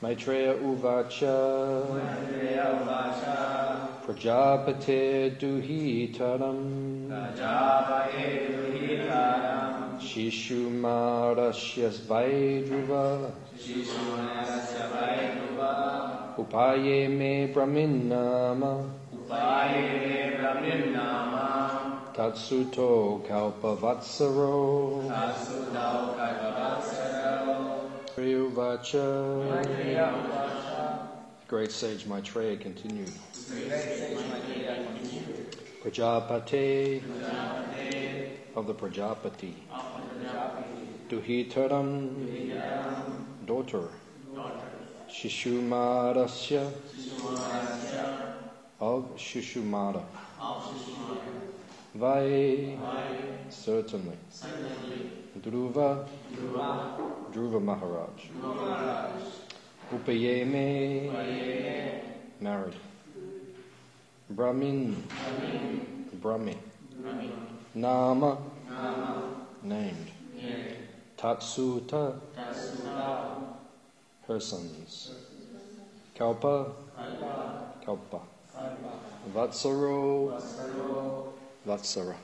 Maitreya Uvacha Prajapate Duhitaram Shishumarasya Vaidruva Upaye me Brahminama Tatsuto Kalpavatsaro Uvacha. The great sage Maitreya continued. Prajapate of the Prajapati. Duhitaram, daughter. Shishumarasya of Shishumara. Vai, certainly. Dhruva, Dhruva Maharaj. Upayeme, married. Brahmin, Brahmi. Nama, named. Tatsuta, her sons. Kalpa, Kalpa. Vatsaro, Vatsara.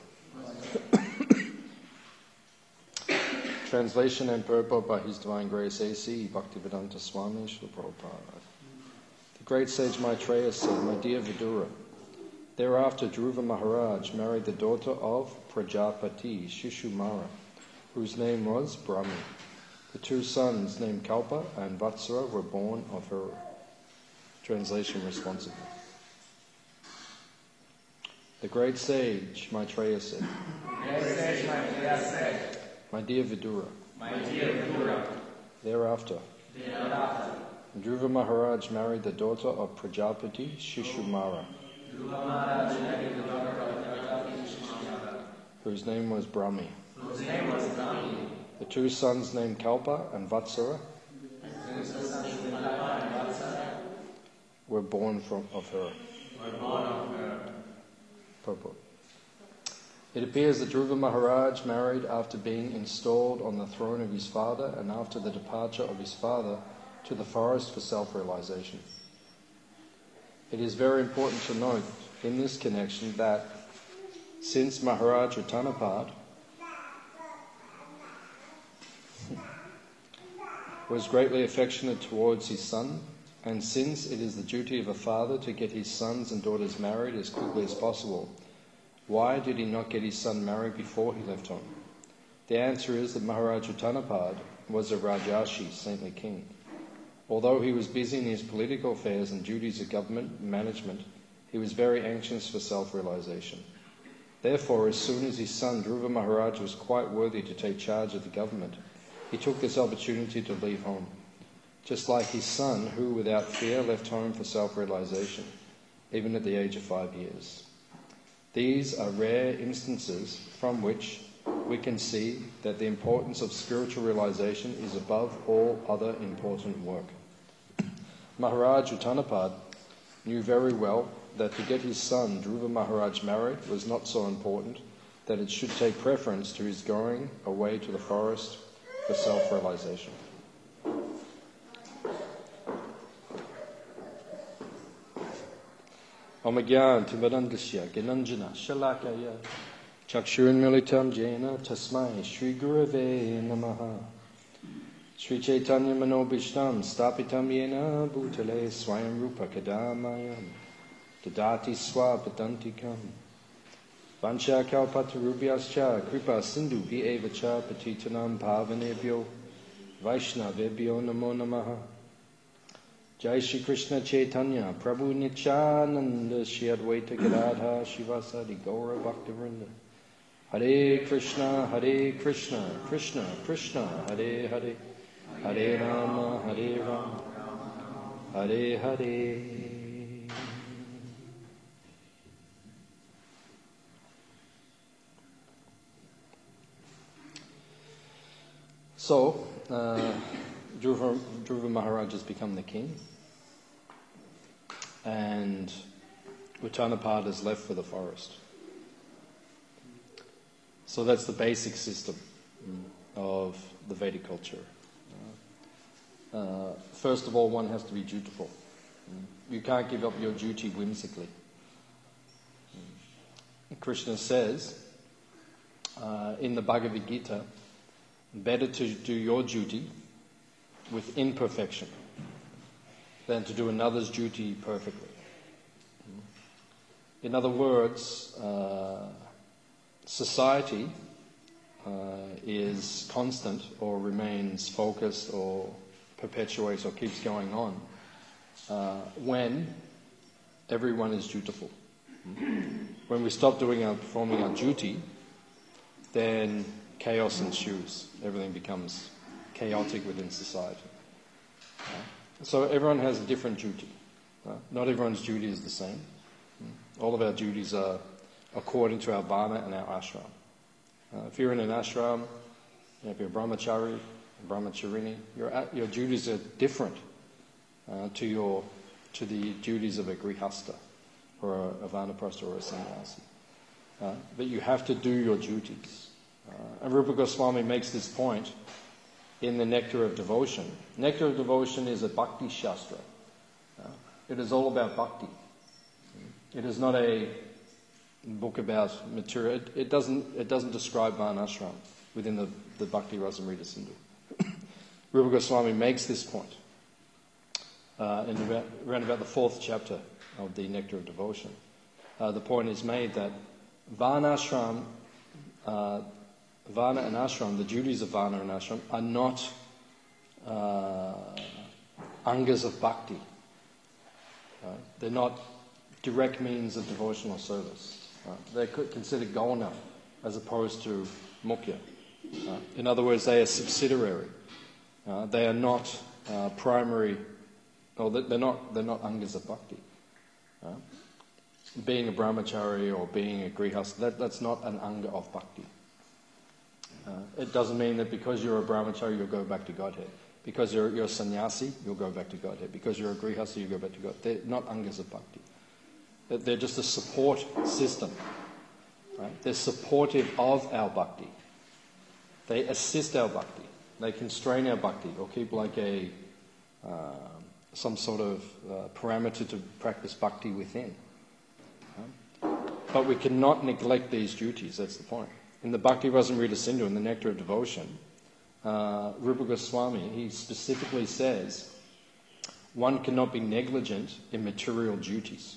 Translation and purport by His Divine Grace A.C. Bhaktivedanta Swami Srila Prabhupada. The great sage Maitreya said, "My dear Vidura, thereafter Dhruva Maharaj married the daughter of Prajapati, Shishumara, whose name was Brahmi. The two sons named Kalpa and Vatsara were born of her." Translation responsibly. The great sage Maitreya said, "My dear Vidura, thereafter, Dhruva Maharaj married the daughter of Prajapati Shishumara, whose name was Brahmi. The two sons named Kalpa and Vatsara were born of her." Purport. It appears that Dhruva Maharaj married after being installed on the throne of his father and after the departure of his father to the forest for self-realization. It is very important to note in this connection that since Maharaj Uttanapad was greatly affectionate towards his son, and since it is the duty of a father to get his sons and daughters married as quickly as possible, why did he not get his son married before he left home? The answer is that Maharaj Uttanapad was a Rajarshi, saintly king. Although he was busy in his political affairs and duties of government management, he was very anxious for self-realization. Therefore, as soon as his son Dhruva Maharaj was quite worthy to take charge of the government, he took this opportunity to leave home, just like his son, who without fear left home for self-realization, even at the age of 5 years. These are rare instances from which we can see that the importance of spiritual realization is above all other important work. Maharaj Uttanapad knew very well that to get his son Dhruva Maharaj married was not so important that it should take preference to his going away to the forest for self-realization. Omagyan Timarandasya Gananjana Shalakaya Chakshurunmilitam Jena Tasmai Shri Gurave Namaha Sri Chaitanya Manobishtam Stapitam Yena Bhutale Swayam Rupa Kadamayam Dadati Swapadantikam Vancha Kalpatarubhyascha Kripa Sindhu Bhievacha Patitanam Pavanebhyo Vaishnavebhyo Namo Namaha Jai Shri Krishna Chaitanya Prabhu Nityananda Shri Advaita Gadadha Shivasadi Gaura Bhaktivinoda Hare Krishna Krishna Krishna Hare Hare Hare Rama Hare Hare. So, Dhruva Maharaj has become the king, and Uttanapad is left for the forest. So that's the basic system of the Vedic culture. first of all, one has to be dutiful. You can't give up your duty whimsically. Krishna says in the Bhagavad Gita, better to do your duty with imperfection than to do another's duty perfectly. In other words, society is constant or remains focused or perpetuates or keeps going on when everyone is dutiful. When we stop performing our duty, then chaos ensues. Everything becomes chaotic within society. So everyone has a different duty. Not everyone's duty is the same. All of our duties are according to our varna and our ashram. If you're in an ashram, if you're a brahmachari, a brahmacharini, your duties are different to the duties of a grihastha or a vanaprastha or a sannyasi. But you have to do your duties. And Rupa Goswami makes this point in the Nectar of Devotion. Nectar of Devotion is a bhakti shastra. It is all about bhakti. It is not a book about material. It doesn't describe varnashram within the Bhakti Rasamrita Sindhu. Rupa Goswami makes this point in around about the 4th chapter of the Nectar of Devotion. The point is made that Varna and ashram, the duties of Varna and ashram, are not angas of bhakti. They're not direct means of devotional service. They're considered gauna as opposed to mukhya. In other words, they are subsidiary. They are not primary, or they're not angas of bhakti. Being a brahmachari or being a grihastha, that's not an anga of bhakti. It doesn't mean that because you're a brahmachari you'll go back to Godhead. Because you're a sannyasi, you'll go back to Godhead. Because you're a grihastha, you go back to Godhead. They're not angas of bhakti. They're just a support system. Right? They're supportive of our bhakti. They assist our bhakti. They constrain our bhakti or keep like some sort of parameter to practice bhakti within. But we cannot neglect these duties, that's the point. In the Bhakti Rasamrita Sindhu, in the Nectar of Devotion, Rupa Goswami, he specifically says, one cannot be negligent in material duties.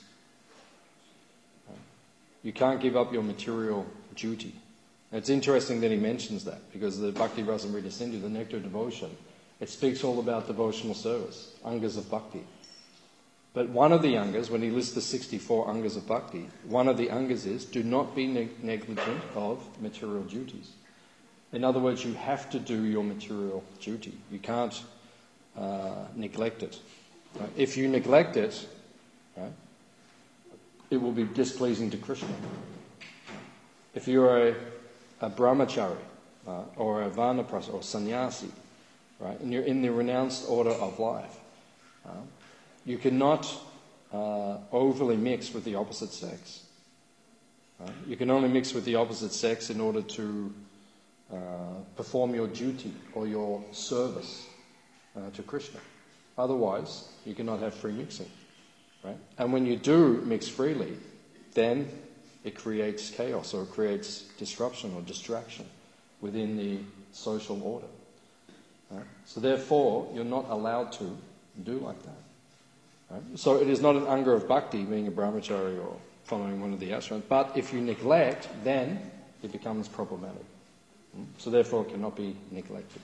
You can't give up your material duty. And it's interesting that he mentions that, because the Bhakti Rasamrita Sindhu, the Nectar of Devotion, it speaks all about devotional service, angas of bhakti. But one of the angas, when he lists the 64 angas of bhakti, one of the angas is, do not be negligent of material duties. In other words, you have to do your material duty. You can't neglect it. Right? If you neglect it, right, it will be displeasing to Krishna. If you're a brahmachari or a vanaprastha or sannyasi, right, and you're in the renounced order of life, you cannot overly mix with the opposite sex. You can only mix with the opposite sex in order to perform your duty or your service to Krishna. Otherwise, you cannot have free mixing. Right? And when you do mix freely, then it creates chaos or it creates disruption or distraction within the social order. Right? So therefore, you're not allowed to do like that. Right? So it is not an anga of bhakti, being a brahmachari or following one of the ashrams, but if you neglect, then it becomes problematic. So therefore it cannot be neglected.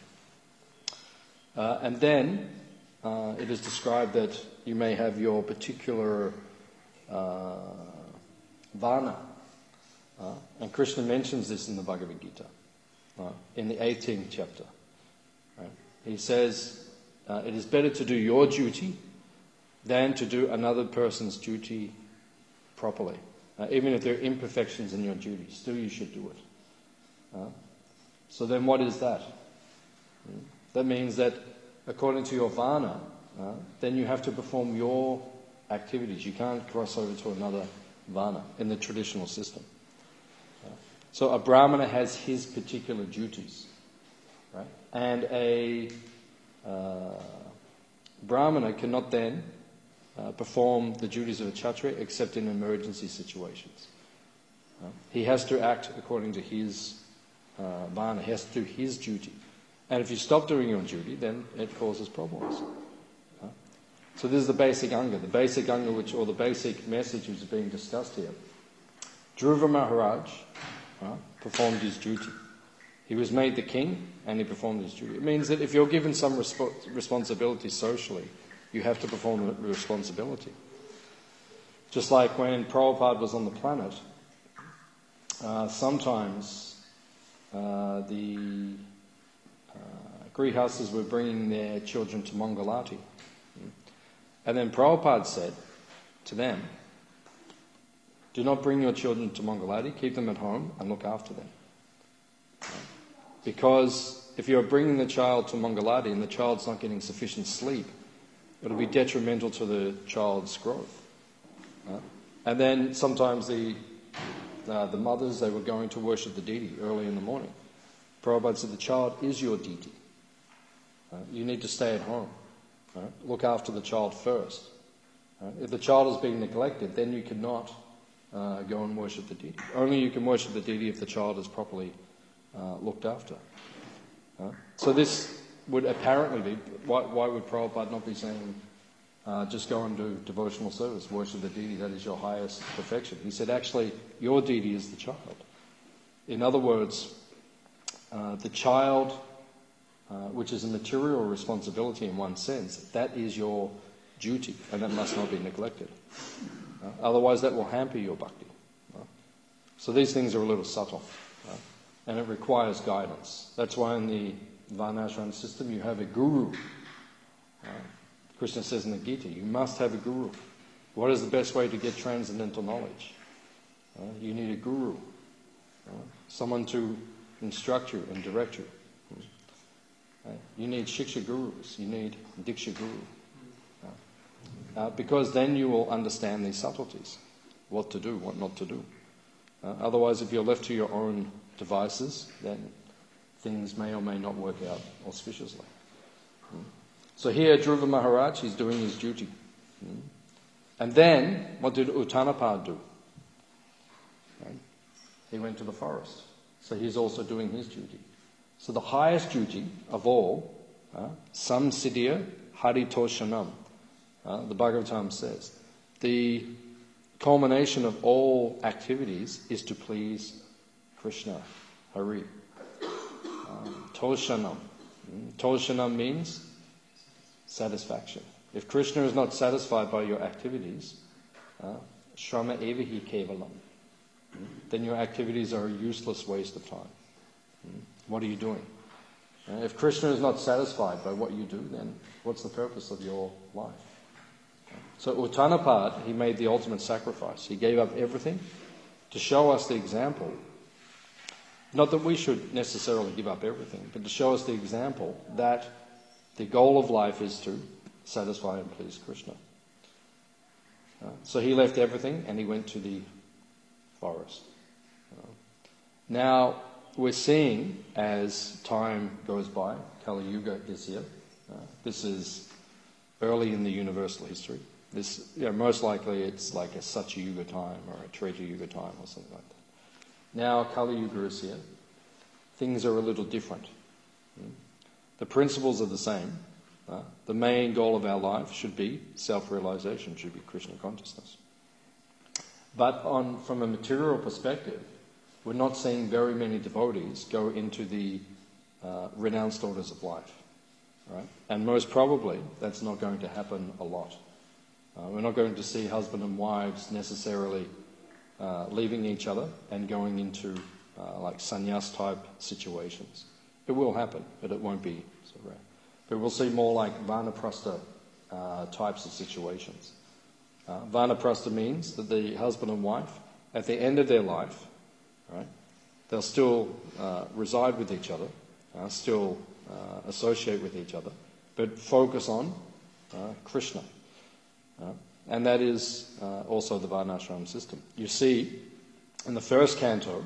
And then it is described that you may have your particular varna. And Krishna mentions this in the Bhagavad Gita, in the 18th chapter. Right? He says, it is better to do your duty than to do another person's duty properly. Even if there are imperfections in your duty, still you should do it. So then what is that? That means that according to your varna, then you have to perform your activities. You can't cross over to another varna in the traditional system. So a brahmana has his particular duties, right? And a Brahmana cannot then perform the duties of a Kshatriya except in emergency situations. He has to act according to his Varna. He has to do his duty. And if you stop doing your duty, then it causes problems. So this is the basic anga. The basic anga, or the basic message which is being discussed here. Dhruva Maharaj performed his duty. He was made the king and he performed his duty. It means that if you're given some responsibility socially, you have to perform the responsibility. Just like when Prabhupada was on the planet, sometimes the Grihastas were bringing their children to Mangalati. And then Prabhupada said to them, do not bring your children to Mangalati, keep them at home and look after them. Because if you're bringing the child to Mangalati and the child's not getting sufficient sleep, it'll be detrimental to the child's growth. And then sometimes the mothers, they were going to worship the deity early in the morning. Prabhupada said, the child is your deity. You need to stay at home. Look after the child first. If the child is being neglected, then you cannot go and worship the deity. Only you can worship the deity if the child is properly looked after. So this would apparently be, why would Prabhupada not be saying, just go and do devotional service, worship the deity, that is your highest perfection? He said, actually, your deity is the child. In other words, the child, which is a material responsibility in one sense, that is your duty, and that must not be neglected. Otherwise, that will hamper your bhakti. So these things are a little subtle, and it requires guidance. That's why in the Varnashram system you have a guru. Krishna says in the Gita, you must have a guru. What is the best way to get transcendental knowledge? You need a guru, someone to instruct you and direct you. You need shiksha gurus, you need diksha guru. Because then you will understand these subtleties, what to do, what not to do. Otherwise, if you're left to your own devices, then things may or may not work out auspiciously. So here, Dhruva Maharaj, he's doing his duty. And then, what did Uttanapad do? He went to the forest. So he's also doing his duty. So the highest duty of all, samsiddhya haritoshanam, the Bhagavatam says, the culmination of all activities is to please Krishna, Hari. Toshanam. Toshanam means satisfaction. If Krishna is not satisfied by your activities, shrama evahi kevalam, then your activities are a useless waste of time. What are you doing? If Krishna is not satisfied by what you do, then what's the purpose of your life? So Uttanapad, he made the ultimate sacrifice. He gave up everything to show us the example. Not that we should necessarily give up everything, but to show us the example that the goal of life is to satisfy and please Krishna. So he left everything and he went to the forest. Now, we're seeing as time goes by, Kali Yuga is here. This is early in the universal history. This, most likely it's like a Satya Yuga time or a Treta Yuga time or something like that. Now Kali Yuga is here. Things are a little different. The principles are the same. The main goal of our life should be self-realization, should be Krishna consciousness. But from a material perspective, we're not seeing very many devotees go into the renounced orders of life. Right? And most probably that's not going to happen a lot. We're not going to see husband and wives necessarily leaving each other and going into like sannyas type situations. It will happen, but it won't be so rare. But we'll see more like vanaprastha types of situations. Vanaprastha means that the husband and wife, at the end of their life, right, they'll still reside with each other, still associate with each other, but focus on Krishna. And that is also the Varnashram system. You see, in the first canto,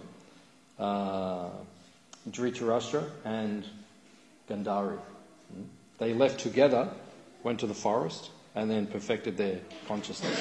Dhritarashtra and Gandhari, they left together went to the forest, and then perfected their consciousness.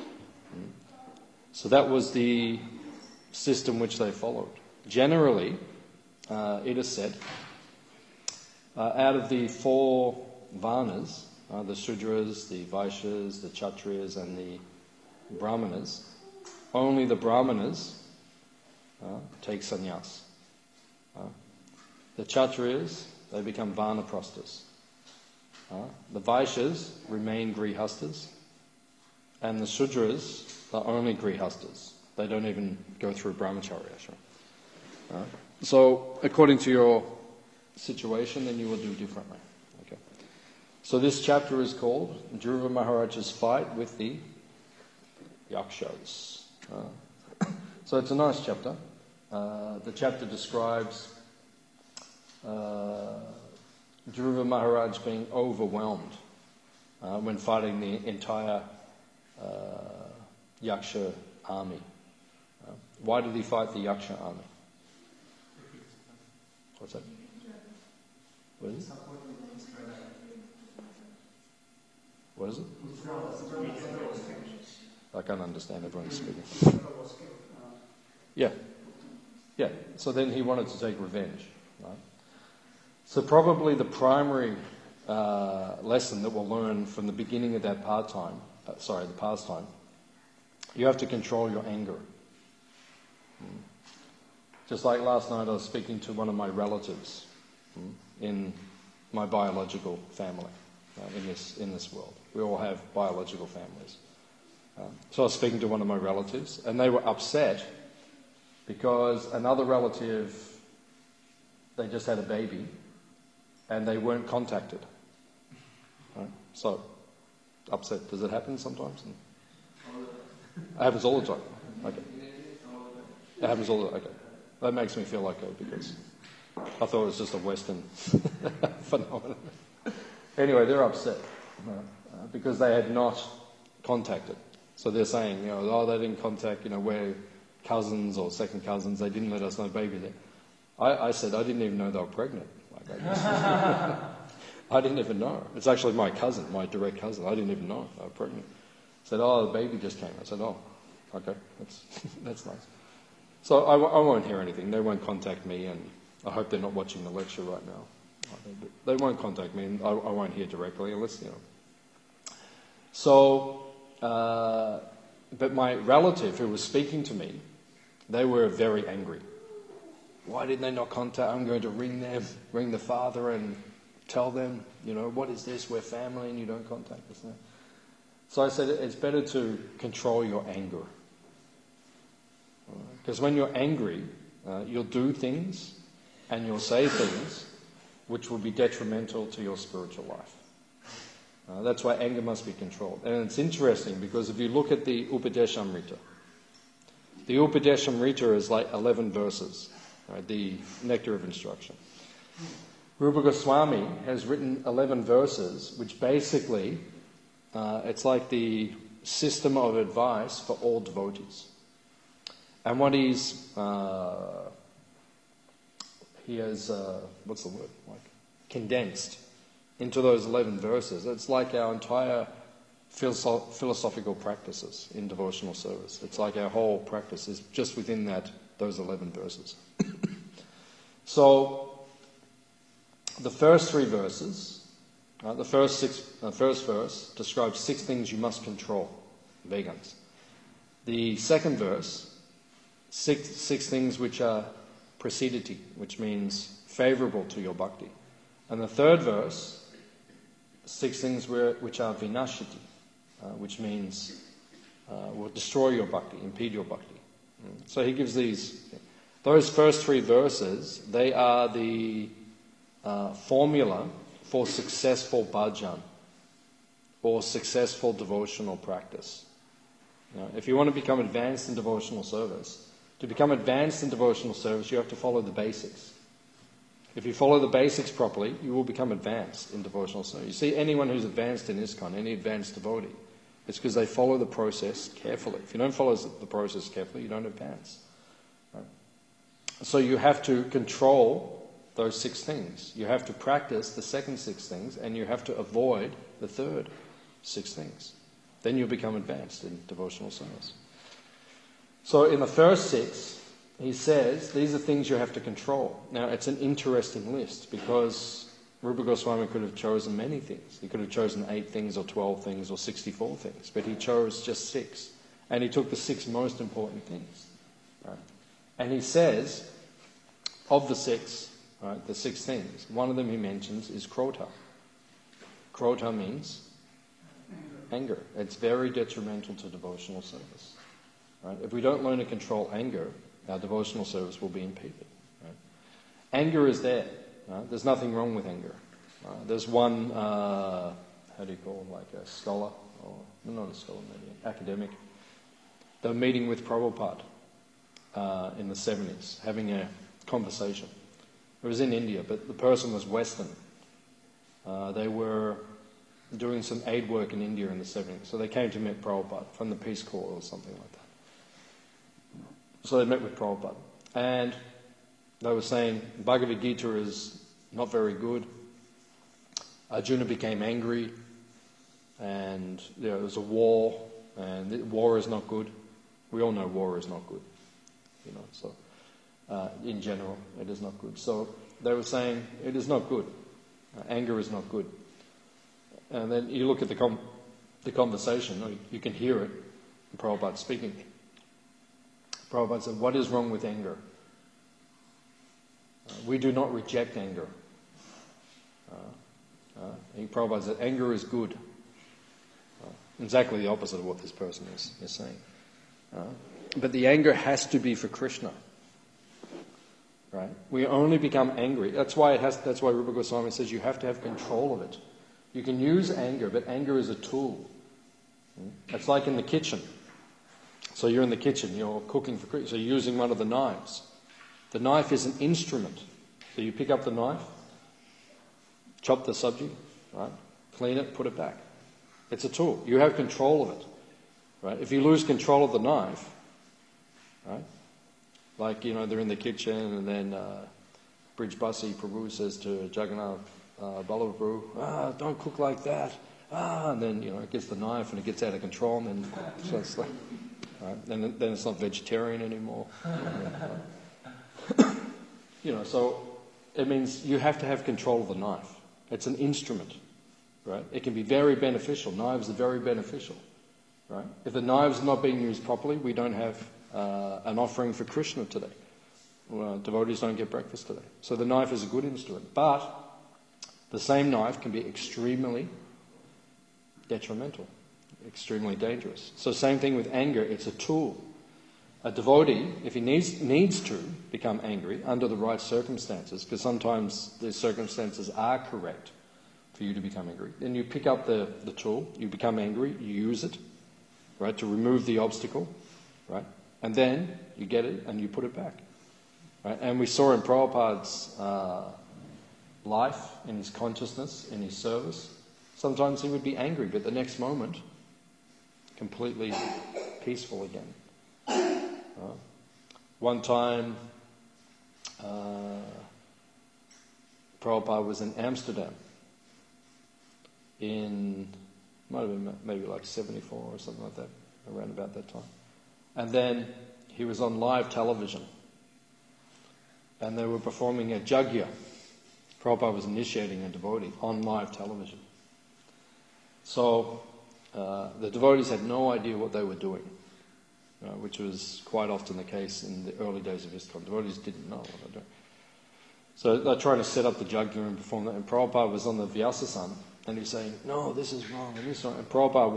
So that was the system which they followed. Generally, it is said, out of the 4 Varnas, the Shudras, the Vaishyas, the Kshatriyas, and the Brahmanas, only the Brahmanas take sannyas. The Kshatriyas, they become Vanaprasthas. The Vaishyas remain Grihastas, and the Shudras are only Grihastas. They don't even go through Brahmacharya ashram. So, according to your situation, then you will do differently. Okay. So this chapter is called Dhruva Maharaj's fight with the Yakshas. So it's a nice chapter. The chapter describes Dhruva Maharaj being overwhelmed when fighting the entire Yaksha army. Why did he fight the Yaksha army? What's that? What is it? What is it? I can't understand everyone speaking. Yeah. So then he wanted to take revenge. Right? So probably the primary lesson that we'll learn from the beginning of that pastime, you have to control your anger. Just like last night I was speaking to one of my relatives in my biological family in this world. We all have biological families. So I was speaking to one of my relatives, and they were upset because another relative, they just had a baby, and they weren't contacted. Right? So, upset. Does it happen sometimes? It happens all the time. Okay. It happens all the time. Okay. That makes me feel okay because I thought it was just a Western phenomenon. Anyway, they're upset because they had not contacted. So they're saying, they didn't contact, we're cousins or second cousins. They didn't let us know baby there. I said, I didn't even know they were pregnant. I didn't even know. It's actually my cousin, my direct cousin. I didn't even know they were pregnant. I said, the baby just came. I said, okay, that's nice. So I won't hear anything. They won't contact me, and I hope they're not watching the lecture right now. They won't contact me, and I won't hear directly unless, So, but my relative who was speaking to me, they were very angry. Why didn't they not contact? I'm going to ring the father and tell them, what is this? We're family and you don't contact us now. So I said, it's better to control your anger. Because when you're angry, you'll do things and you'll say things which will be detrimental to your spiritual life. That's why anger must be controlled. And it's interesting because if you look at the Upadeshamrita, the Upadeshamrita is like 11 verses, right? The Nectar of Instruction. Rupa Goswami has written 11 verses which basically, it's like the system of advice for all devotees. And what he has, condensed into those 11 verses. It's like our entire philosophical practices in devotional service. It's like our whole practice is just within those 11 verses. So, the first 3 verses, the first verse describes 6 things you must control, vegans. The second verse, six things which are prasiditi, which means favourable to your bhakti. And the third verse, 6 things which are vinashiti, which means will destroy your bhakti, impede your bhakti. So he gives those first 3 verses, they are the formula for successful bhajan or successful devotional practice. If you want to become advanced in devotional service, you have to follow the basics. If you follow the basics properly, you will become advanced in devotional service. You see, anyone who's advanced in ISKCON, any advanced devotee, it's because they follow the process carefully. If you don't follow the process carefully, you don't advance. Right? So you have to control those 6 things. You have to practice the second 6 things, and you have to avoid the third 6 things. Then you'll become advanced in devotional service. So in the first 6, he says these are things you have to control. Now it's an interesting list because Rupa Goswami could have chosen many things. He could have chosen 8 things or 12 things or 64 things, but he chose just 6. And he took the 6 most important things. Right? And he says, of the 6, right, the 6 things, one of them he mentions is krodha. Krodha means anger. It's very detrimental to devotional service. Right? If we don't learn to control anger, our devotional service will be impeded. Right? Anger is there. Right? There's nothing wrong with anger. There's one, how do you call him, like a scholar, or not a scholar, maybe an academic. They were meeting with Prabhupada in the 70s, having a conversation. It was in India, but the person was Western. They were doing some aid work in India in the 70s, so they came to meet Prabhupada from the Peace Corps or something like that. So they met with Prabhupada, and they were saying Bhagavad Gita is not very good. Arjuna became angry, and there was a war, and war is not good. We all know war is not good, so in general it is not good. So they were saying it is not good. Anger is not good. And then you look at the conversation, you can hear it, Prabhupada speaking. Prabhupada said, what is wrong with anger? We do not reject anger. Prabhupada said, anger is good. Exactly the opposite of what this person is saying. But the anger has to be for Krishna. Right? We only become angry. That's why Rupa Goswami says you have to have control of it. You can use anger, but anger is a tool. It's like in the kitchen. So you're in the kitchen, you're cooking for Krishna, so you're using one of the knives. The knife is an instrument. So you pick up the knife, chop the sabji, right? Clean it, put it back. It's a tool. You have control of it. Right? If you lose control of the knife, right? Like, they're in the kitchen and then Brij Basi Prabhu says to Jagannath Ballabha, don't cook like that. And then, it gets the knife and it gets out of control and then so it's like, right? Then it's not vegetarian anymore. So it means you have to have control of the knife. It's an instrument, right? It can be very beneficial. Knives are very beneficial, right? If the knives are not being used properly, we don't have an offering for Krishna today. Devotees don't get breakfast today. So the knife is a good instrument. But the same knife can be extremely detrimental, extremely dangerous. So same thing with anger. It's a tool. A devotee, if he needs to become angry under the right circumstances, because sometimes the circumstances are correct for you to become angry, then you pick up the tool, you become angry, you use it, right, to remove the obstacle, right, and then you get it and you put it back. Right? And we saw in Prabhupada's life, in his consciousness, in his service, sometimes he would be angry, but the next moment, completely peaceful again. One time, Prabhupada was in Amsterdam might have been maybe like 74 or something like that, around about that time. And then he was on live television and they were performing a jagya. Prabhupada was initiating a devotee on live television. So the devotees had no idea what they were doing. Which was quite often the case in the early days of ISKCON. Devotees didn't know what they're doing. So they're trying to set up the jagya and perform that. And Prabhupada was on the Vyasasana and he's saying, no, this is wrong and this is wrong. And Prabhupada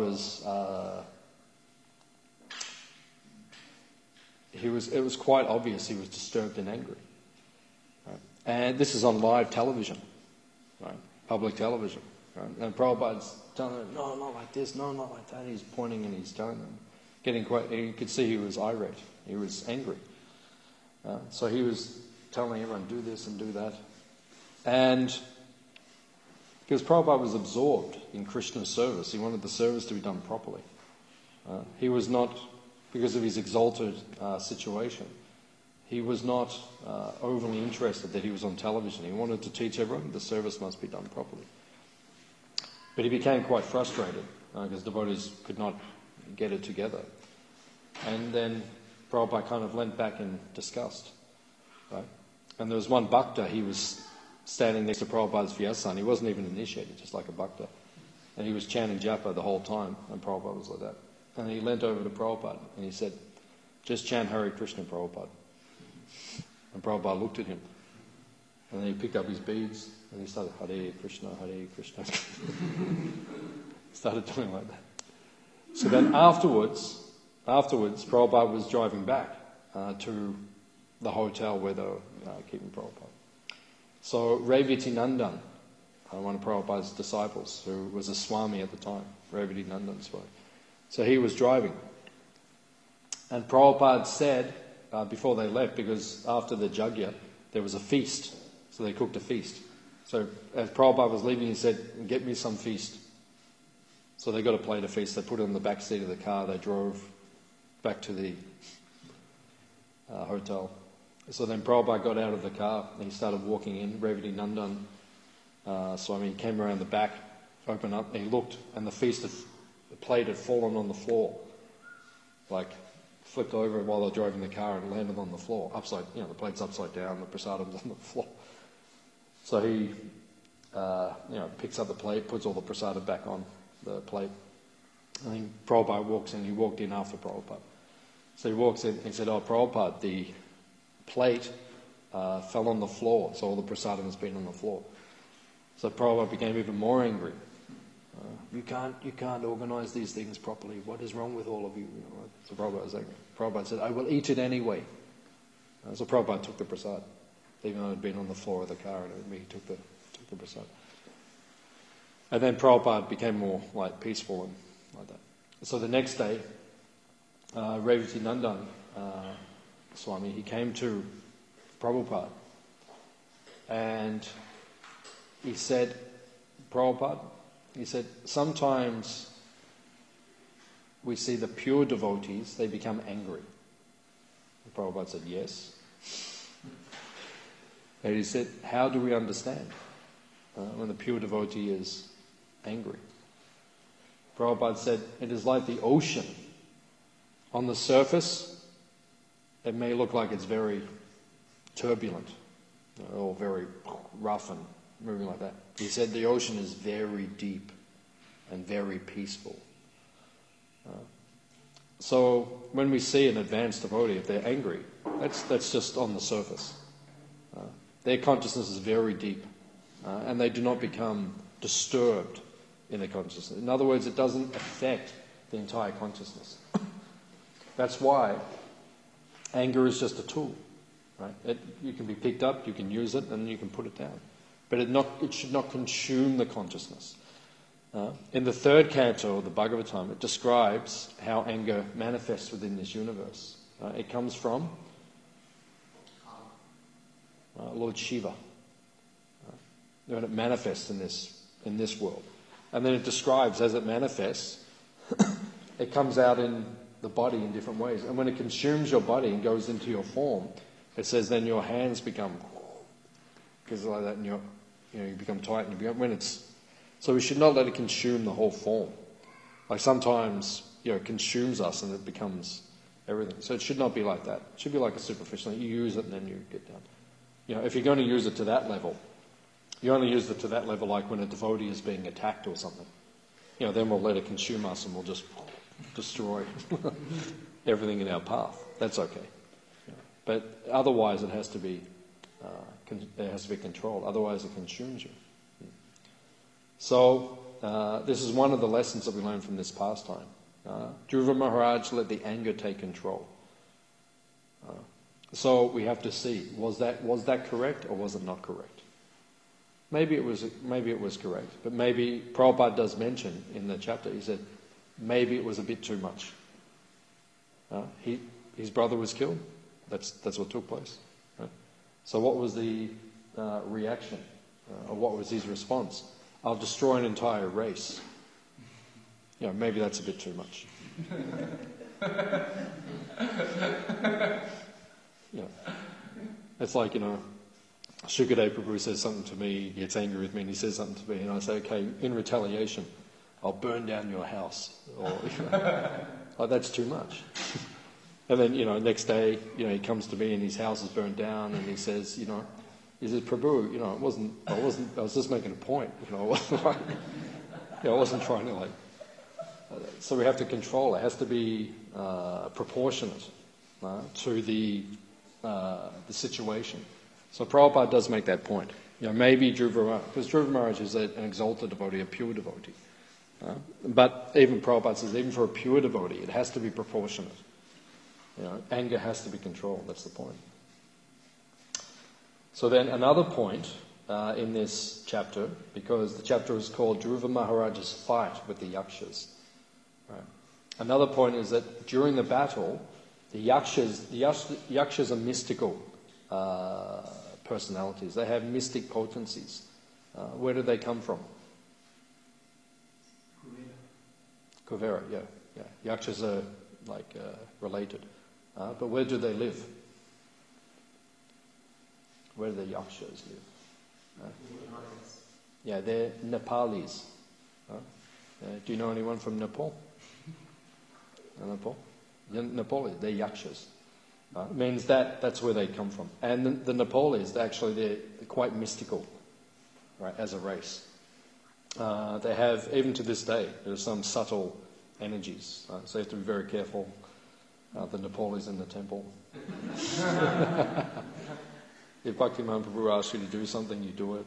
was, it was quite obvious he was disturbed and angry. Right? And this is on live television, right? Public television. Right? And Prabhupada's telling them, no, not like this, no, not like that. He's pointing and he's telling them. You could see he was irate. He was angry. So he was telling everyone, do this and do that. And because Prabhupada was absorbed in Krishna's service, he wanted the service to be done properly. He was not, because of his exalted situation, he was not overly interested that he was on television. He wanted to teach everyone the service must be done properly. But he became quite frustrated because devotees could not get it together. And then Prabhupada kind of leant back in disgust. Right? And there was one bhakta, he was standing next to Prabhupada's Vyasan. He wasn't even initiated, just like a bhakta. And he was chanting japa the whole time, and Prabhupada was like that. And he leant over to Prabhupada and he said, just chant Hare Krishna, Prabhupada. And Prabhupada looked at him. And then he picked up his beads and he started Hare Krishna, Hare Krishna. Started doing like that. So then afterwards, Prabhupada was driving back to the hotel where they were keeping Prabhupada. So Revati Nandan, one of Prabhupada's disciples, who was a Swami at the time, Revati Nandan Swami. So he was driving. And Prabhupada said, before they left, because after the Jagya, there was a feast. So they cooked a feast. So as Prabhupada was leaving, he said, get me some feast. So they got a plate of feast. They put it in the back seat of the car. They drove back to the hotel. So then Prabhupada got out of the car and he started walking in. Revati Nandan Swami came around the back, opened up, and he looked, and the plate had fallen on the floor. Like, flipped over while they were driving the car and landed on the floor. The plate's upside down, the prasadam's on the floor. So he, picks up the plate, puts all the prasadam back on the plate. And then Prabhupada walks in. He walked in after Prabhupada. So he walks in and he said, oh, Prabhupada, the plate fell on the floor, so all the prasadam has been on the floor. So Prabhupada became even more angry. You can't organise these things properly. What is wrong with all of you? So Prabhupada was angry. Prabhupada said, I will eat it anyway. So Prabhupada took the prasad, even though it had been on the floor of the car, and he took the prasad. And then Prabhupada became more peaceful and like that. So the next day, Revati Nandan Swami, he came to Prabhupada and he said, Prabhupada, he said, sometimes we see the pure devotees, they become angry. And Prabhupada said, yes. And he said, how do we understand when the pure devotee is angry? Prabhupada said, it is like the ocean. On the surface, it may look like it's very turbulent, or very rough and moving like that. He said the ocean is very deep and very peaceful. So when we see an advanced devotee, if they're angry, that's just on the surface. Their consciousness is very deep, and they do not become disturbed in their consciousness. In other words, it doesn't affect the entire consciousness. That's why anger is just a tool. Right? You can be picked up, you can use it, and you can put it down. But it should not consume the consciousness. In the third canto of the Bhagavatam, it describes how anger manifests within this universe. It comes from Lord Shiva. When it manifests in this world. And then it describes, as it manifests, it comes out in the body in different ways. And when it consumes your body and goes into your form, it says then your hands become, because like that, and you become tight, and so we should not let it consume the whole form. Like sometimes, it consumes us and it becomes everything. So it should not be like that. It should be like a superficial. You use it and then you get down. If you're going to use it to that level, you only use it to that level like when a devotee is being attacked or something. Then we'll let it consume us and we'll just destroy everything in our path. That's okay. But otherwise it has to be controlled. Otherwise it consumes you. So this is one of the lessons that we learn from this pastime. Dhruva Maharaj let the anger take control. So we have to see, was that correct or was it not correct? Maybe it was correct, but maybe Prabhupada does mention in the chapter, he said, maybe it was a bit too much. His brother was killed. That's what took place. Right? So what was the reaction? Or what was his response? I'll destroy an entire race. Maybe that's a bit too much. You know, it's like, Shukadev Prabhu says something to me, he gets angry with me, and he says something to me, and I say, okay, in retaliation, I'll burn down your house. Or, like, that's too much. And then, next day, he comes to me and his house is burned down, and he says, he says, Prabhu, I was just making a point, I wasn't trying to so we have to control it. It has to be proportionate to the situation. So Prabhupada does make that point. Maybe Dhruva Maharaj, because Dhruva Maharaj is an exalted devotee, a pure devotee. But even Prabhupada says, even for a pure devotee, it has to be proportionate. Anger has to be controlled. That's the point. So then another point in this chapter, because the chapter is called Dhruva Maharaj's fight with the Yakshas. Right. Another point is that during the battle, the Yakshas are mystical personalities. They have mystic potencies. Where do they come from? Kuvera, yeah. Yakshas are related. But where do they live? Where do the Yakshas live? They're Nepalis. Do you know anyone from Nepal? Nepal? Nepal, they're Yakshas. It means that's where they come from. And the Nepalis, they're quite mystical, right, as a race. They have, even to this day, there's some subtle energies. So you have to be very careful. The Nepalis in the temple. If Bhaktivedanta Prabhu asks you to do something, you do it.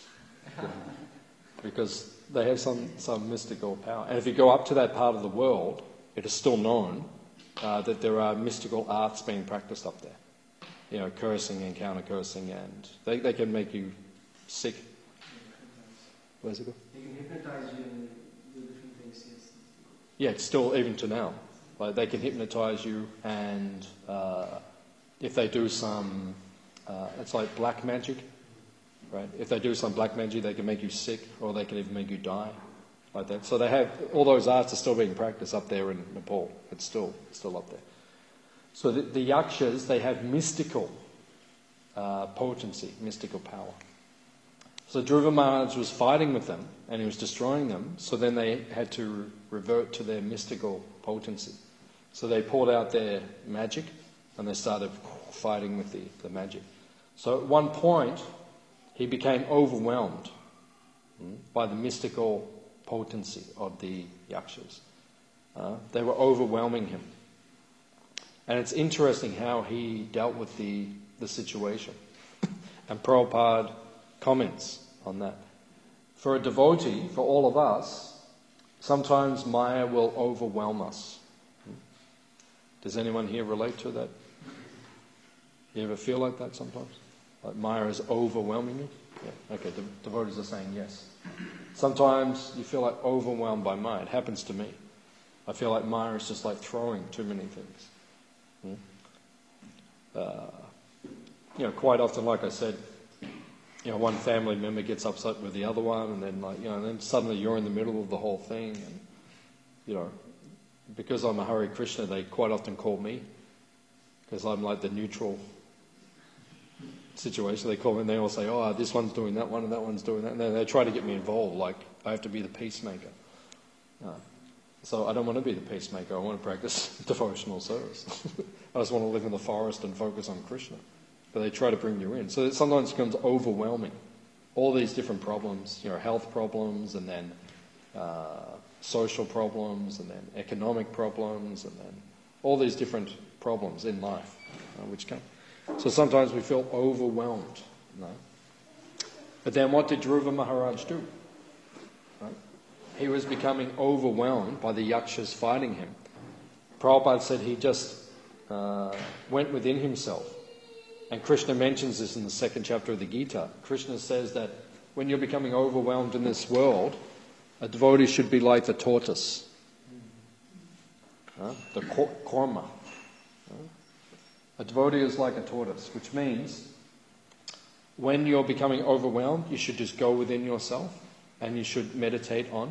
Because they have some mystical power. And if you go up to that part of the world, it is still known that there are mystical arts being practiced up there. Cursing and counter-cursing, and they can make you sick. Where's it go? They can hypnotize you and do different things, yes. Yeah, it's still, even to now. They can hypnotize you, and if they do some, it's like black magic, right? If they do some black magic, they can make you sick, or they can even make you die, like that. So they have, all those arts are still being practiced up there in Nepal. It's still up there. So the Yakshas, they have mystical potency, mystical power. So Dhruva Maharaj was fighting with them, and he was destroying them, so then they had to revert to their mystical potency. So they poured out their magic, and they started fighting with the magic. So at one point, he became overwhelmed by the mystical potency of the Yakshas. They were overwhelming him. And it's interesting how he dealt with the situation. And Prabhupada comments on that. For a devotee, for all of us, sometimes Maya will overwhelm us. Does anyone here relate to that? You ever feel like that sometimes? Like Maya is overwhelming you? Yeah. Okay, devotees are saying yes. Sometimes you feel like overwhelmed by Maya. It happens to me. I feel like Maya is just like throwing too many things. Quite often, like I said, one family member gets upset with the other one, and then and then suddenly you're in the middle of the whole thing, and because I'm a Hare Krishna, they quite often call me, because I'm like the neutral situation. They call me and they all say, oh, this one's doing that one and that one's doing that, and then they try to get me involved, like I have to be the peacemaker. So I don't want to be the peacemaker. I want to practice devotional service. I just want to live in the forest and focus on Krishna. But they try to bring you in. So it sometimes becomes overwhelming. All these different problems, health problems, and then social problems, and then economic problems, and then all these different problems in life, which come. So sometimes we feel overwhelmed. But then what did Dhruva Maharaj do? Right? He was becoming overwhelmed by the Yakshas fighting him. Prabhupada said he just went within himself. And Krishna mentions this in the second chapter of the Gita. Krishna says that when you're becoming overwhelmed in this world, a devotee should be like the tortoise, the korma. A devotee is like a tortoise, which means when you're becoming overwhelmed, you should just go within yourself and you should meditate on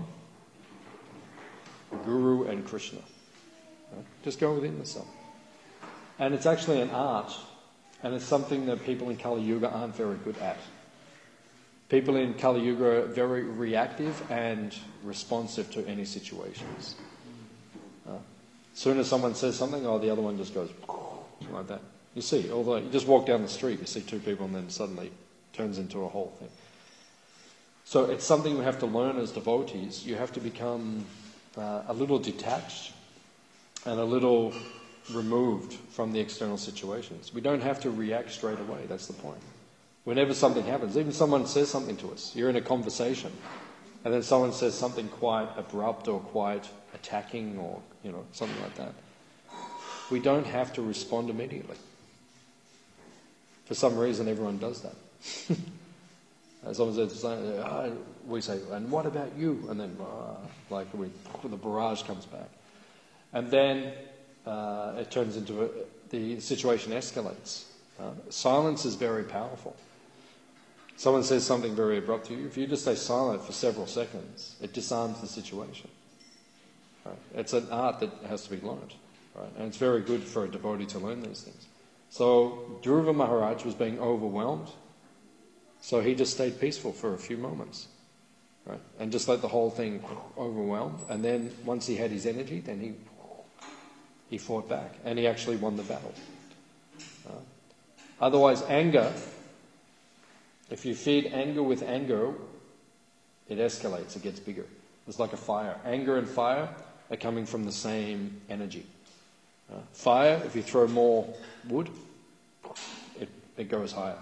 Guru and Krishna. Just go within yourself. And it's actually an art And it's something that people in Kali Yuga aren't very good at. People in Kali Yuga are very reactive and responsive to any situations. As soon as someone says something, the other one just goes like that. You see, although you just walk down the street, you see two people and then suddenly it turns into a whole thing. So it's something we have to learn as devotees. You have to become a little detached and a little removed from the external situations. We don't have to react straight away, that's the point. Whenever something happens, even someone says something to us, you're in a conversation, and then someone says something quite abrupt or quite attacking or, something like that. We don't have to respond immediately. For some reason, everyone does that. Someone says something, we say, and what about you? And then, the barrage comes back. And then it turns into the situation escalates. Silence is very powerful. Someone says something very abrupt to you. If you just stay silent for several seconds, it disarms the situation. Right? It's an art that has to be learned. Right? And it's very good for a devotee to learn these things. So Dhruva Maharaj was being overwhelmed. So he just stayed peaceful for a few moments. Right? And just let the whole thing overwhelm. And then once he had his energy, then he fought back. And he actually won the battle. Otherwise, anger, if you feed anger with anger, it escalates, it gets bigger. It's like a fire. Anger and fire are coming from the same energy. Fire, if you throw more wood, it goes higher.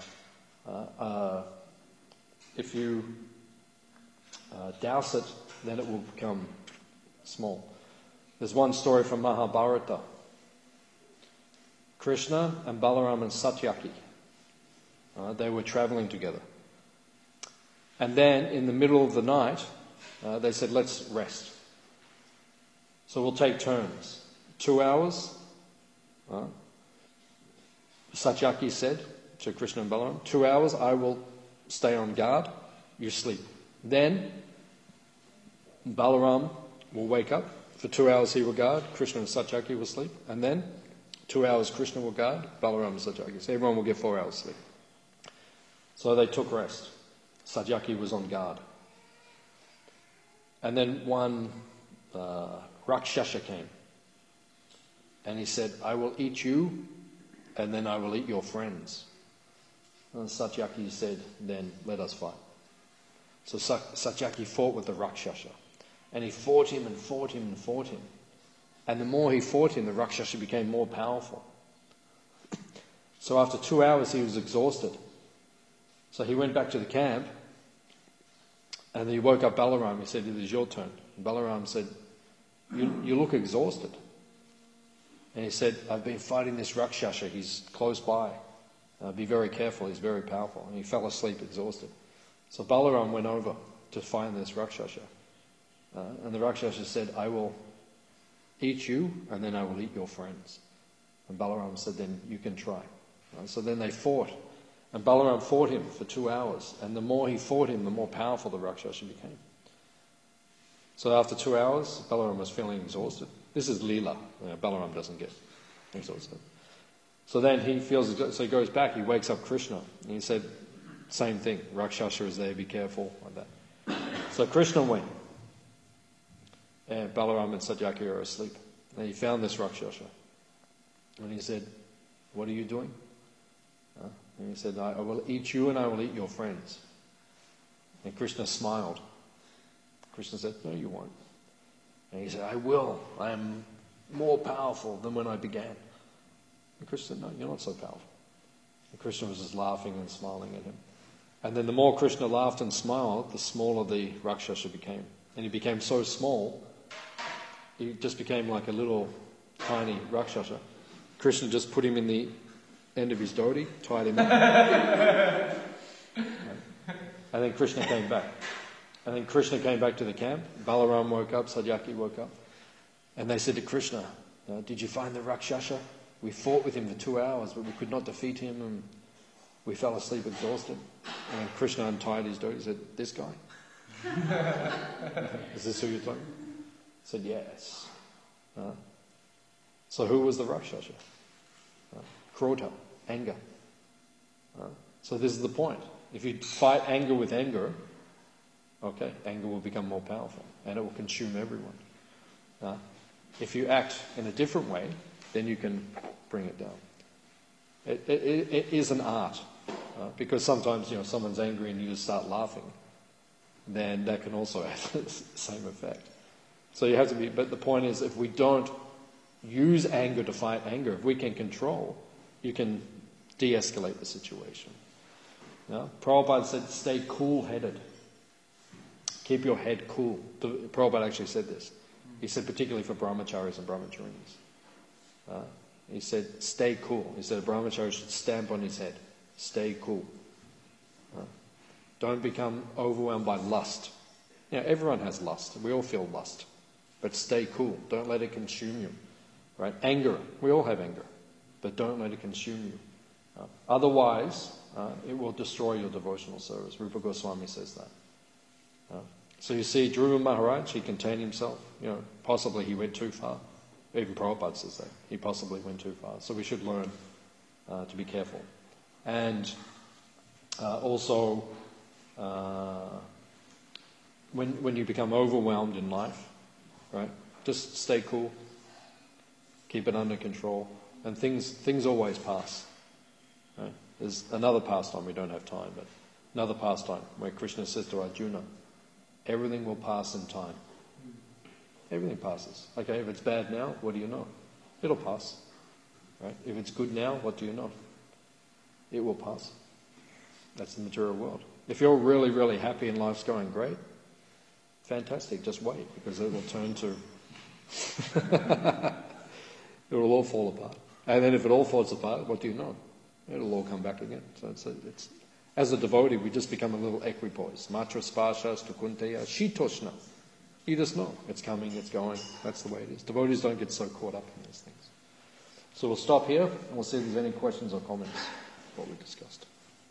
If you douse it, then it will become small. There's one story from Mahabharata. Krishna and Balaram and Satyaki, they were travelling together. And then in the middle of the night, they said, let's rest. So we'll take turns. 2 hours, Satyaki said to Krishna and Balaram, 2 hours I will stay on guard, you sleep. Then Balaram will wake up, for 2 hours he will guard, Krishna and Satyaki will sleep, and then 2 hours Krishna will guard, Balaram and Satyaki. So everyone will get 4 hours sleep. So they took rest. Satyaki was on guard. And then one Rakshasa came. And he said, I will eat you, and then I will eat your friends. And Satyaki said, then let us fight. So Satyaki fought with the Rakshasa. And he fought him and fought him and fought him. And the more he fought him, the Rakshasa became more powerful. So after 2 hours, he was exhausted. So he went back to the camp, and he woke up Balaram. He said, it is your turn. And Balaram said, you look exhausted. And he said, I've been fighting this Rakshasa. He's close by. Be very careful. He's very powerful. And he fell asleep exhausted. So Balaram went over to find this Rakshasa. And the Rakshasa said, I will eat you, and then I will eat your friends. And Balaram said, then you can try. So then they fought. And Balaram fought him for 2 hours. And the more he fought him, the more powerful the Rakshasa became. So after 2 hours, Balaram was feeling exhausted. This is Leela. Balaram doesn't get exhausted. So then he feels, so he goes back, he wakes up Krishna. And he said, same thing, Rakshasa is there, be careful, like that. So Krishna went. And Balaram and Satyaki are asleep. And he found this Rakshasa. And he said, what are you doing? And he said, I will eat you and I will eat your friends. And Krishna smiled. Krishna said, no, you won't. And he said, I will. I am more powerful than when I began. And Krishna said, no, you're not so powerful. And Krishna was just laughing and smiling at him. And then the more Krishna laughed and smiled, the smaller the Rakshasa became. And he became so small, he just became like a little tiny Rakshasa. Krishna just put him in the end of his dhoti, tied him up. And then Krishna came back. And then Krishna came back to the camp. Balaram woke up, Satyaki woke up. And they said to Krishna, did you find the Rakshasa? We fought with him for 2 hours, but we could not defeat him, and we fell asleep exhausted. And then Krishna untied his dhoti. He said, this guy? Is this who you're talking? He said, yes. So who was the Rakshasa? Krodha, anger. So this is the point. If you fight anger with anger, okay, anger will become more powerful and it will consume everyone. If you act in a different way, then you can bring it down. It is an art, because sometimes, someone's angry and you just start laughing, then that can also have the same effect. So you have to be, but the point is, if we don't use anger to fight anger, if we can control, you can de-escalate the situation. Prabhupada said, stay cool-headed. Keep your head cool. Prabhupada actually said this. He said, particularly for brahmacharis and brahmacharinis. He said, stay cool. He said a brahmachari should stamp on his head, stay cool. Don't become overwhelmed by lust. Everyone has lust. We all feel lust. But stay cool. Don't let it consume you. Right? Anger. We all have anger. But don't let it consume you. Otherwise, it will destroy your devotional service. Rupa Goswami says that. So you see, Dhruva Maharaj, he contained himself. Possibly he went too far. Even Prabhupada says that. He possibly went too far. So we should learn to be careful. And also, when you become overwhelmed in life, right, just stay cool. Keep it under control. And things always pass. Right? There's another pastime, we don't have time, but another pastime where Krishna says to Arjuna, everything will pass in time. Everything passes. Okay, if it's bad now, what do you know? It'll pass. Right? If it's good now, what do you know? It will pass. That's the material world. If you're really, really happy and life's going great, fantastic, just wait, because it will turn to... it will all fall apart. And then if it all falls apart, what do you know? It'll all come back again. So it's as a devotee, we just become a little equipoise. Matra spashas tukunteya shitoshna. You just know. It's coming, it's going. That's the way it is. Devotees don't get so caught up in these things. So we'll stop here, and we'll see if there's any questions or comments what we discussed.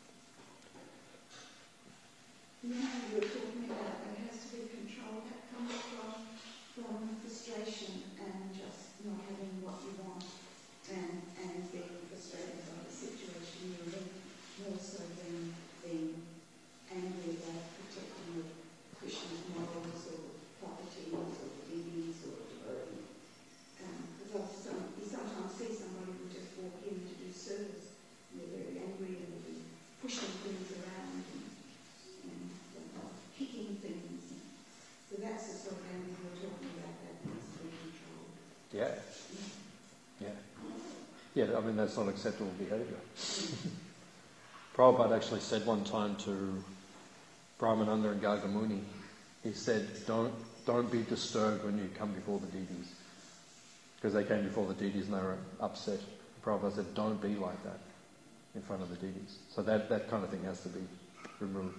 You were talking about there has to be control that comes from frustration and just not having what you want and being frustrated by the situation you're in, more so than being angry about protecting the Krishna's morals or properties or duties or devotees. Because you sometimes see somebody who just walk in to do service and they're very angry and they'll be pushing things around and kicking things. So that's the sort of anger we're talking about that needs to be controlled. Yeah. Yeah, I mean, that's not acceptable behaviour. Prabhupada actually said one time to Brahmananda and Gargamuni, he said, don't be disturbed when you come before the deities. Because they came before the deities and they were upset. Prabhupada said, don't be like that in front of the deities. So that kind of thing has to be removed.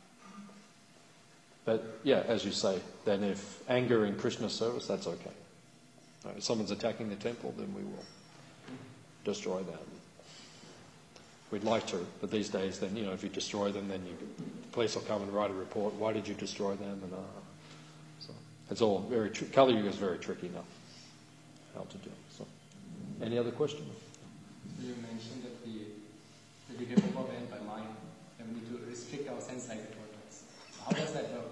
But yeah, as you say, then if anger in Krishna's service, that's okay. If someone's attacking the temple, then we will destroy them. We'd like to, but these days, then, if you destroy them, then the police will come and write a report. Why did you destroy them? And so it's all very Kali Yuga is very tricky now. How to do it. So, any other questions? You mentioned that we get overwhelmed by mind and we need to restrict our sense-like attachments. How does that work?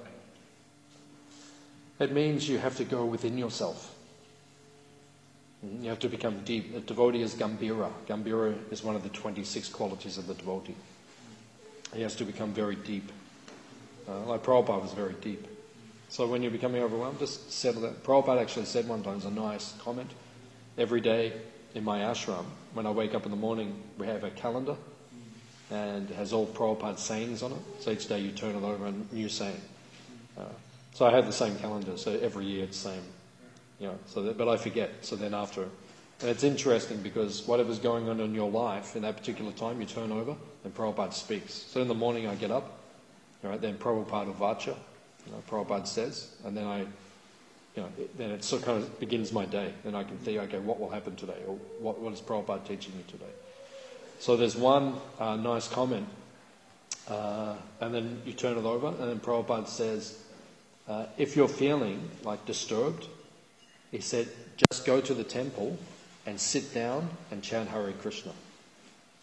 It means you have to go within yourself. You have to become deep. A devotee is Gambhira. Gambhira is one of the 26 qualities of the devotee. He has to become very deep. Like Prabhupada was very deep. So when you're becoming overwhelmed, just settle that. Prabhupada actually said one time, it's a nice comment, every day in my ashram, when I wake up in the morning, we have a calendar, and it has all Prabhupada's sayings on it. So each day you turn it over and a new saying. So I have the same calendar, so every year it's the same. But I forget. So then after, and it's interesting because whatever's going on in your life in that particular time, you turn over and Prabhupada speaks. So in the morning I get up, then Prabhupada Vacha, Prabhupada says, and then then it sort of kind of begins my day. Then I can think, okay, what will happen today, or what is Prabhupada teaching me today? So there's one nice comment, and then you turn it over, and then Prabhupada says, if you're feeling like disturbed, he said, just go to the temple and sit down and chant Hare Krishna.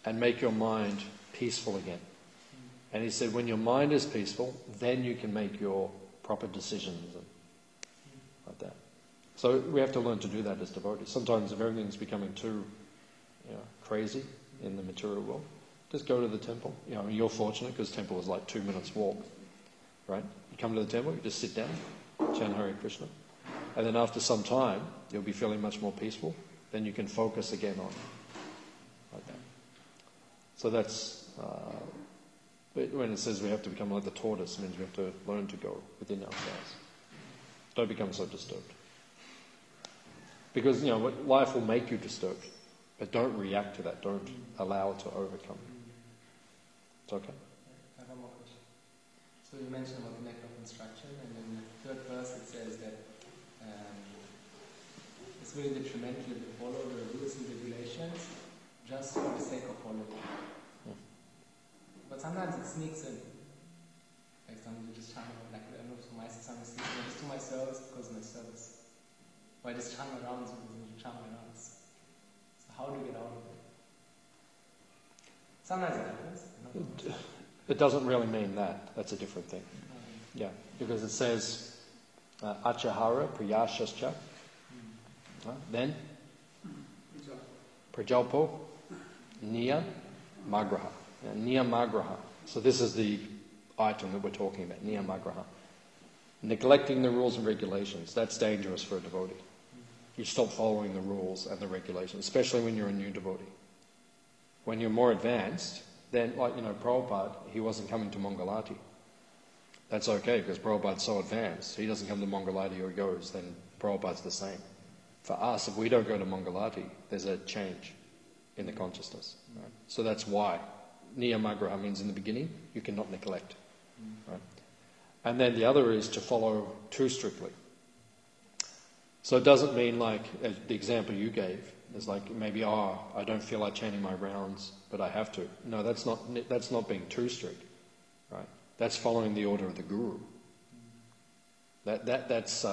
and make your mind peaceful again. And he said, when your mind is peaceful, then you can make your proper decisions and like that. So we have to learn to do that as devotees. Sometimes if everything's becoming too crazy in the material world, just go to the temple. You're fortunate because temple is like 2 minutes walk, right? You come to the temple, you just sit down, chant Hare Krishna. And then after some time, you'll be feeling much more peaceful. Then you can focus again on like that. So that's, when it says we have to become like the tortoise, it means we have to learn to go within ourselves. Don't become so disturbed. Because, life will make you disturbed. But don't react to that. Don't allow it to overcome you. It's okay. I have one more question. So you mentioned about the neck of instruction, and in the third verse it says that it's really detrimental to follow the rules and regulations just for the sake of following. But sometimes it sneaks in. Like sometimes you just chant, like I know for myself, sometimes I just do my service because of my service. Or I just chant my rounds because I chant my rounds. So how do you get out of it? Sometimes it happens. It doesn't really mean that. That's a different thing. Yeah, because it says achahara priyashascha. Then prajalpo niya magraha. Niya magraha. So this is the item that we're talking about, niya magraha. Neglecting the rules and regulations, that's dangerous for a devotee. You stop following the rules and the regulations, especially when you're a new devotee. When you're more advanced, then, like, Prabhupada, he wasn't coming to Mangalati. That's okay, because Prabhupada's so advanced. He doesn't come to Mangalati or he goes, then Prabhupada's the same. For us, if we don't go to Mangalati, there's a change in the consciousness. Right? So that's why. Niyamagraha means in the beginning, you cannot neglect. Right? And then the other is to follow too strictly. So it doesn't mean like, as the example you gave, it's like maybe, I don't feel like chanting my rounds, but I have to. No, that's not being too strict, right? That's following the order of the Guru. That's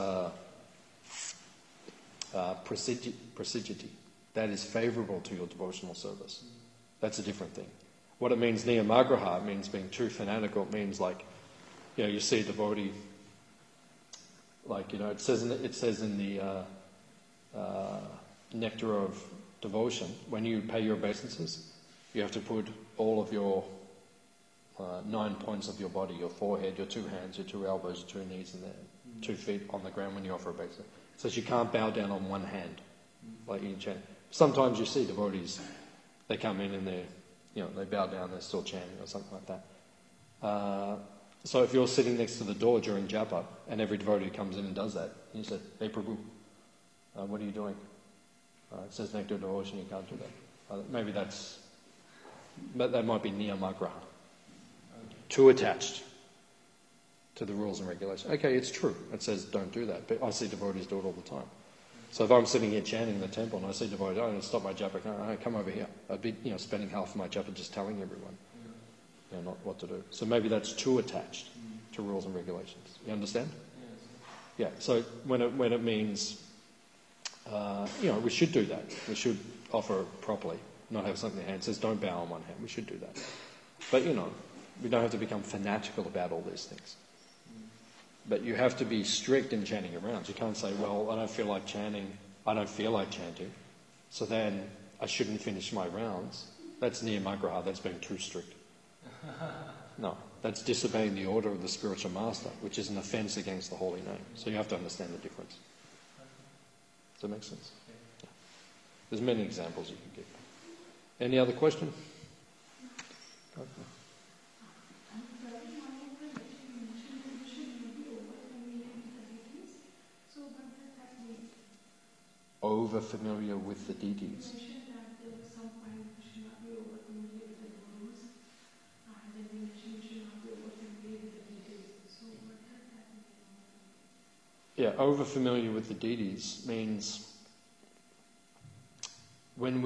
preciosity. That is favourable to your devotional service. That's a different thing. What it means, niyamagraha, means being too fanatical. It means like, you see a devotee, like, it says in the Nectar of Devotion, when you pay your obeisances, you have to put all of your 9 points of your body, your forehead, your 2 hands, your 2 elbows, your 2 knees, and then 2 feet on the ground when you offer obeisance. So you can't bow down on one hand, like in chant. Sometimes you see devotees, they come in and they bow down, they're still chanting or something like that. So if you're sitting next to the door during japa, and every devotee comes in and does that, and you say, "Hey Prabhu, what are you doing?" It says Nectar of Devotion, you can't do that. Maybe that might be niyamagraha. Too attached to the rules and regulations. Okay, it's true. It says don't do that, but I see devotees do it all the time. So if I'm sitting here chanting in the temple and I see devotees, I'm going to stop my japa, come over here. I'd be spending half of my japa just telling everyone not what to do. So maybe that's too attached to rules and regulations. You understand? Yes. Yeah, so when it means, we should do that. We should offer properly, not have something in the hand. It says don't bow on one hand. We should do that. But, we don't have to become fanatical about all these things. But you have to be strict in chanting your rounds. You can't say, well, I don't feel like chanting, so then I shouldn't finish my rounds. That's niyamagraha, that's being too strict. No, that's disobeying the order of the spiritual master, which is an offence against the holy name. So you have to understand the difference. Does that make sense? Yeah. There's many examples you can give. Any other question? Okay. Over familiar with the deities. Yeah, over familiar with the deities means when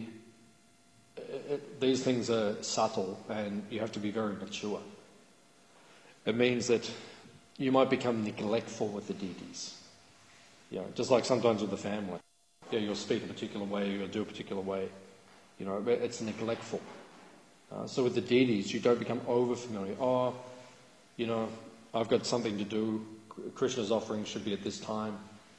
these things are subtle and you have to be very mature. It means that you might become neglectful with the deities. Just like sometimes with the family. You'll speak a particular way, you'll do a particular way. It's neglectful. So with the deities, you don't become over familiar. I've got something to do. Krishna's offering should be at this time.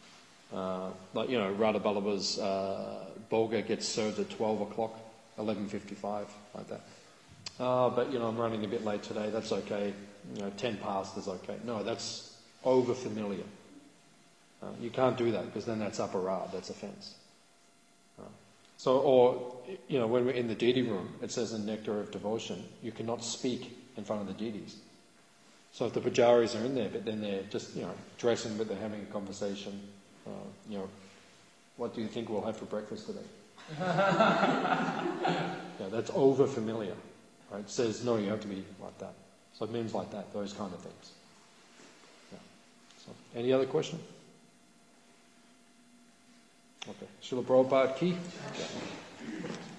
Radha Vallabha's Bhoga gets served at 12 o'clock, 11:55, like that. But I'm running a bit late today, that's okay. 10 past is okay. No, that's over familiar. You can't do that, because then that's aparad, that's offence. When we're in the deity room, it says in Nectar of Devotion, you cannot speak in front of the deities. So if the pujaris are in there, but then they're just, dressing, but they're having a conversation, what do you think we'll have for breakfast today? That's over familiar. Right? It says, no, you have to be like that. So it means like that, those kind of things. So, any other question? Okay. Srila Prabhupada ki? Okay.